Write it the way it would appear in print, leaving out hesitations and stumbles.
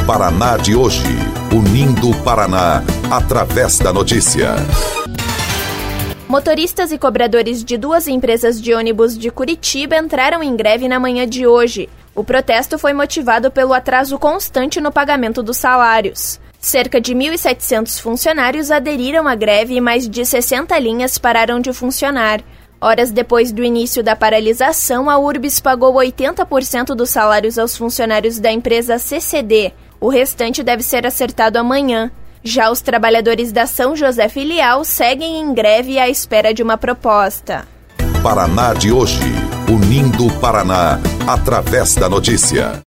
Paraná de hoje, unindo o Paraná através da notícia. Motoristas e cobradores de 2 empresas de ônibus de Curitiba entraram em greve na manhã de hoje. O protesto foi motivado pelo atraso constante no pagamento dos salários. Cerca de 1.700 funcionários aderiram à greve e mais de 60 linhas pararam de funcionar. Horas depois do início da paralisação, a URBS pagou 80% dos salários aos funcionários da empresa CCD. O restante deve ser acertado amanhã. Já os trabalhadores da São José Filial seguem em greve à espera de uma proposta. Paraná de hoje, unindo o Paraná através da notícia.